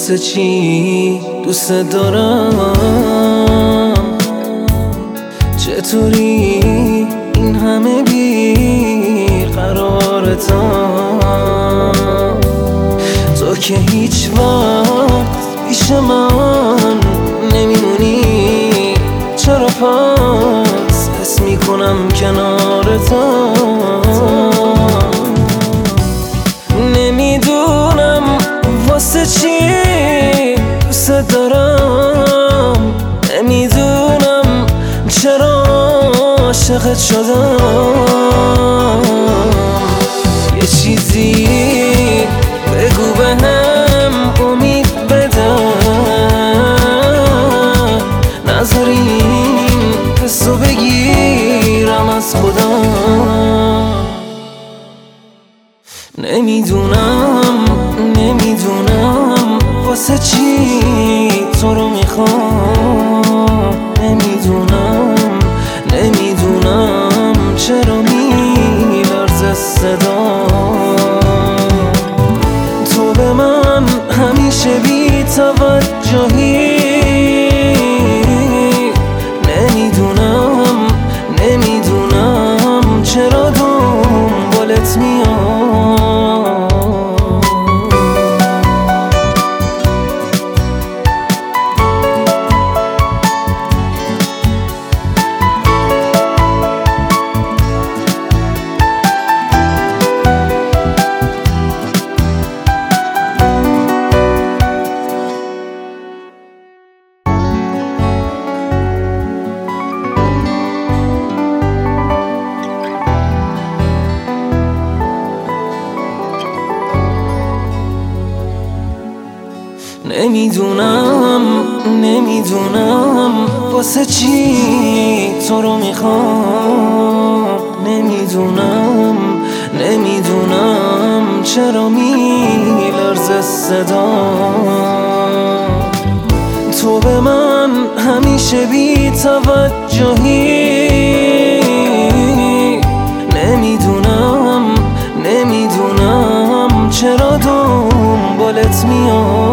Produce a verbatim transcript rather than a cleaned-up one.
واسه چی دوست دارم؟ چطوری این همه بی قرارتم؟ تو که هیچ وقت پیش من نمیمونی، چرا پس حس میکنم کنارتم؟ نمیدونم واسه چی دوست دارم، نمیدونم چرا عاشقت شدم. یه چیزی بگو بهم امید بده، نذار این حسو بگیرم از خودم. نمیدونم نمیدونم واسه چی تو رو میخوام، نمیدونم نمیدونم چرا میلرزه صدام. تو به من همیشه بی توجهی، نمیدونم نمیدونم چرا دنبالت میام. نمیدونم نمیدونم واسه چی تو رو میخوام، نمیدونم نمیدونم چرا میلرزه صدام. تو به من همیشه بی توجهی، نمیدونم نمیدونم چرا دنبالت میام.